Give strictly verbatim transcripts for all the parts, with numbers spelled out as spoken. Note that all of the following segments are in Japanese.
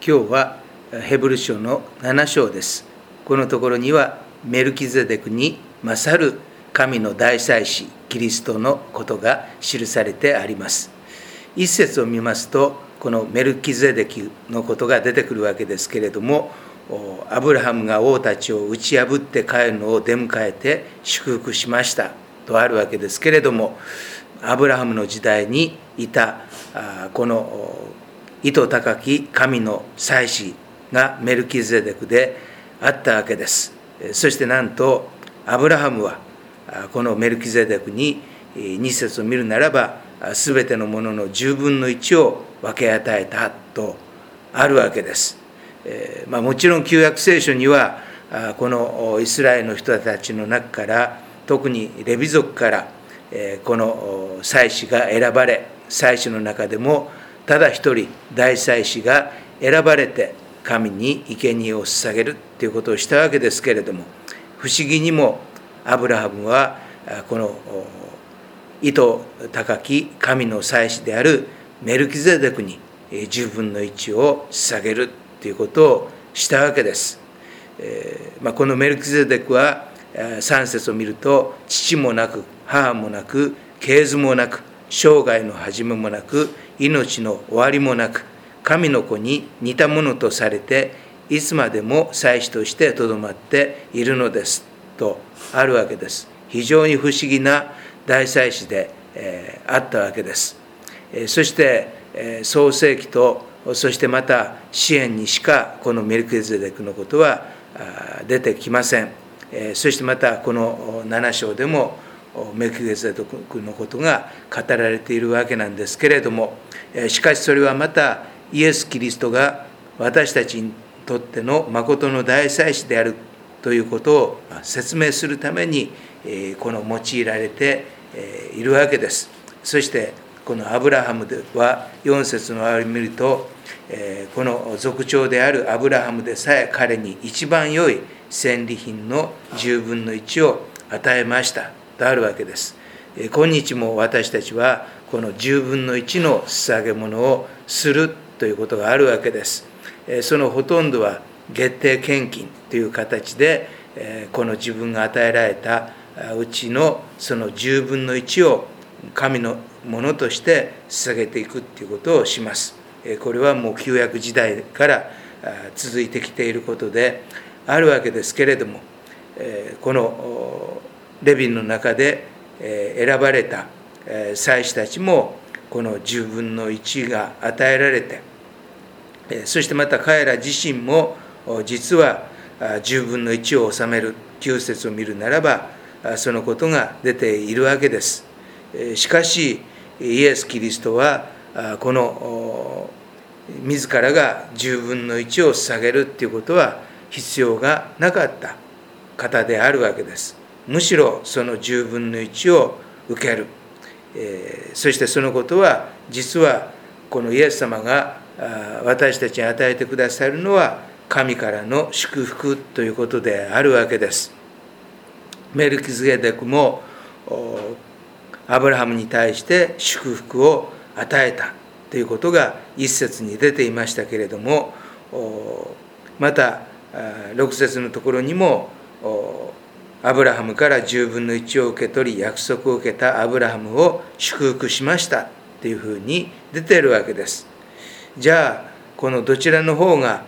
今日はヘブル書のなな章です。このところにはメルキゼデクに勝る神の大祭司キリストのことが記されてあります。一節を見ますと、このメルキゼデクのことが出てくるわけですけれども、アブラハムが王たちを打ち破って帰るのを出迎えて祝福しましたとあるわけですけれども、アブラハムの時代にいたこの意図高き神の祭司がメルキゼデクであったわけです。そしてなんとアブラハムはこのメルキゼデクにに節を見るならば、すべてのもののじゅうぶんのいちを分け与えたとあるわけです。えーまあ、もちろん旧約聖書にはこのイスラエルの人たちの中から、特にレビ族からこの祭司が選ばれ、祭司の中でもただ一人大祭司が選ばれて神に生贄を捧げるということをしたわけですけれども、不思議にもアブラハムはこの意図高き神の祭司であるメルキゼデクにじゅうぶんのいちを捧げるということをしたわけです。えーまあ、このメルキゼデクはさん節を見ると、父もなく母もなく系図もなく生涯の始めもなく命の終わりもなく、神の子に似たものとされていつまでも祭司としてとどまっているのですとあるわけです。非常に不思議な大祭司で、えー、あったわけです。えー、そして、えー、創世記とそしてまた詩篇にしかこのメルキゼデクのことは出てきません。えー、そしてまたこのなな章でもメルキゼデクのことが語られているわけなんですけれども、しかしそれはまたイエス・キリストが私たちにとっての誠の大祭司であるということを説明するためにこの用いられているわけです。そしてこのアブラハムではよん節のあれを見ると、この族長であるアブラハムでさえ彼に一番良い戦利品のじゅうぶんのいちを与えましたとあるわけです。今日も私たちはこのじゅうぶんのいちの捧げ物をするということがあるわけです。そのほとんどは月定献金という形で、この自分が与えられたうちのそのじゅうぶんのいちを神のものとして捧げていくということをします。これはもう旧約時代から続いてきていることであるわけですけれども、このレビンの中で選ばれた祭司たちもこのじゅうぶんのいちが与えられて、そしてまた彼ら自身も実はじゅうぶんのいちを納めるきゅう節を見るならばそのことが出ているわけです。しかしイエス・キリストはこの自らがじゅうぶんのいちを捧げるということは必要がなかった方であるわけです。むしろそのじゅうぶんのいちを受ける、えー、そしてそのことは実はこのイエス様が私たちに与えてくださるのは神からの祝福ということであるわけです。メルキゼデクもアブラハムに対して祝福を与えたということが一節に出ていましたけれども、また六節のところにもアブラハムからじゅうぶんのいちを受け取り約束を受けたアブラハムを祝福しましたというふうに出ているわけです。じゃあこのどちらの方が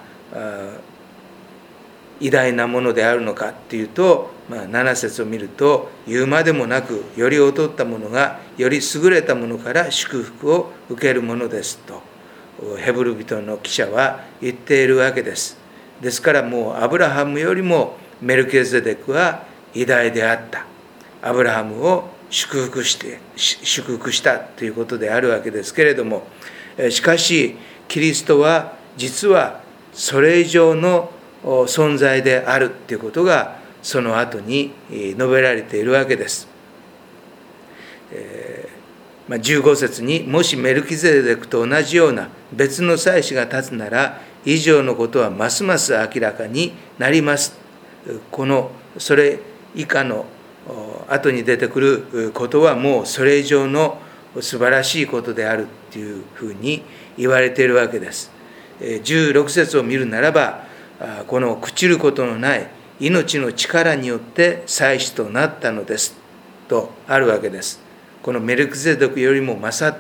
偉大なものであるのかというと、まあ、なな節を見ると、言うまでもなくより劣ったものがより優れたものから祝福を受けるものですとヘブル人の記者は言っているわけです。ですからもうアブラハムよりもメルキゼデクは偉大であった。アブラハムを祝福して祝福したということであるわけですけれども、しかしキリストは実はそれ以上の存在であるということがその後に述べられているわけです。えーまあ、じゅうご節に、もしメルキゼデクと同じような別の祭司が立つなら以上のことはますます明らかになります。このそれ以下の後に出てくることはもうそれ以上の素晴らしいことであるというふうに言われているわけです。 じゅうろく節を見るならば、この朽ちることのない命の力によって祭司となったのですとあるわけです。このメルクゼデクよりも勝って、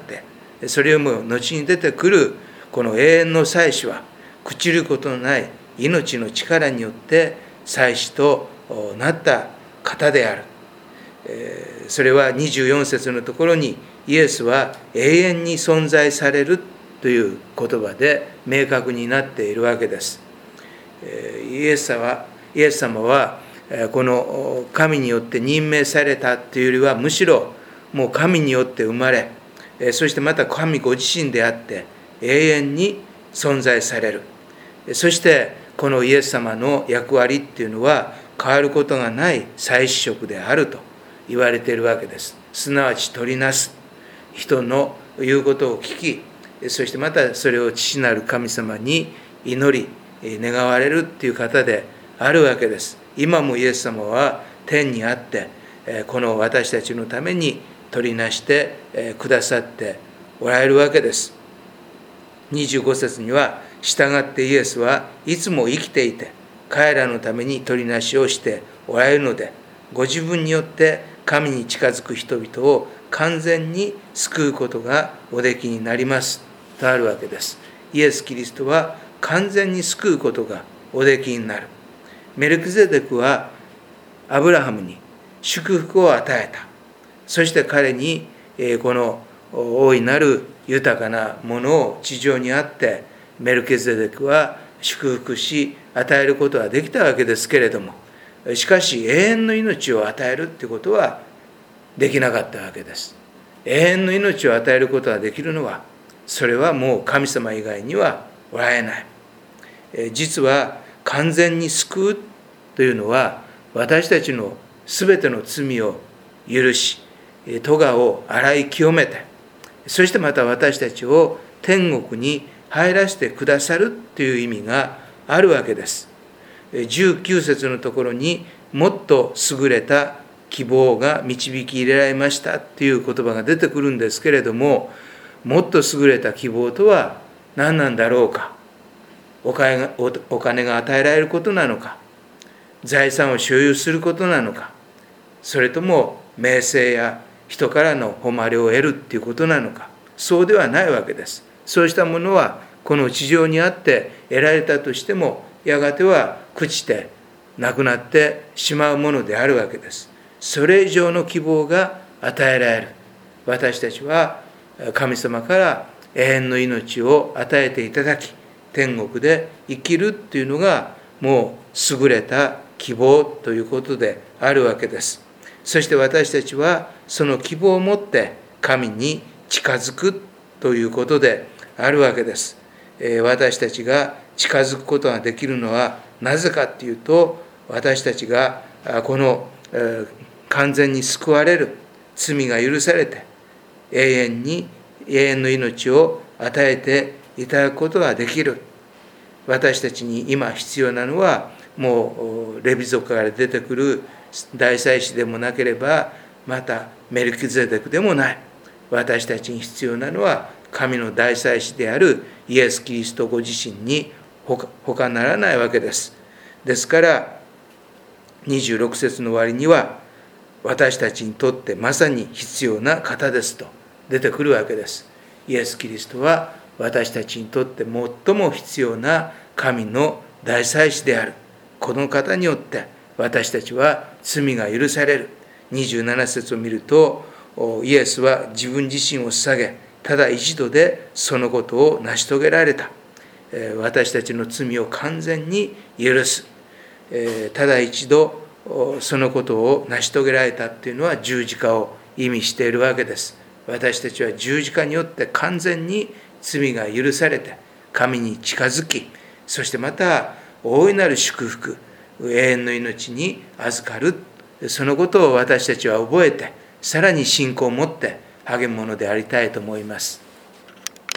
それよりも後に出てくるこの永遠の祭司は、朽ちることのない命の力によって祭司となった方である。それはにじゅうよん節のところに、イエスは永遠に存在されるという言葉で明確になっているわけです。イエス様は、イエス様はこの神によって任命されたというよりは、むしろもう神によって生まれ、そしてまた神ご自身であって永遠に存在される。そしてこのイエス様の役割っていうのは変わることがない祭司職であると言われているわけです。すなわち取りなす、人の言うことを聞き、そしてまたそれを父なる神様に祈り願われるっていう方であるわけです。今もイエス様は天にあって、この私たちのために取りなしてくださっておられるわけです。にじゅうご節には、従ってイエスはいつも生きていて、彼らのために取りなしをしておられるので、ご自分によって神に近づく人々を完全に救うことがおできになりますとあるわけです。イエス・キリストは完全に救うことがおできになる。メルクゼデクはアブラハムに祝福を与えた。そして彼にこの大いなる豊かなものを地上にあってメルキゼデクは祝福し与えることはできたわけですけれども、しかし永遠の命を与えるということはできなかったわけです。永遠の命を与えることができるのは、それはもう神様以外にはおられない。実は完全に救うというのは、私たちのすべての罪を許し、咎を洗い清めて、そしてまた私たちを天国に入らせてくださるという意味があるわけです。じゅうきゅう節のところに、もっと優れた希望が導き入れられましたという言葉が出てくるんですけれども、もっと優れた希望とは何なんだろうか。お金が、お金が与えられることなのか、財産を所有することなのか、それとも名声や人からの誉れを得るということなのか。そうではないわけです。そうしたものはこの地上にあって得られたとしても、やがては朽ちてなくなってしまうものであるわけです。それ以上の希望が与えられる。私たちは神様から永遠の命を与えていただき、天国で生きるというのがもう優れた希望ということであるわけです。そして私たちはその希望を持って神に近づくということであるわけです。私たちが近づくことができるのはなぜかというと、私たちがこの完全に救われる、罪が許されて永遠に永遠の命を与えていただくことができる。私たちに今必要なのは、もうレビ族から出てくる大祭司でもなければ、またメルキゼデクでもない。私たちに必要なのは神の大祭司であるイエス・キリストご自身に他ならないわけです。ですからにじゅうろく節の終わりには、私たちにとってまさに必要な方ですと出てくるわけです。イエス・キリストは私たちにとって最も必要な神の大祭司である。この方によって私たちは罪が許される。にじゅうなな節を見ると、イエスは自分自身を捧げ、ただ一度でそのことを成し遂げられた。私たちの罪を完全に許す。ただ一度そのことを成し遂げられたというのは十字架を意味しているわけです。私たちは十字架によって完全に罪が許されて神に近づき、そしてまた大いなる祝福、永遠の命に預かる。そのことを私たちは覚えて、さらに信仰を持って励むものでありたいと思います。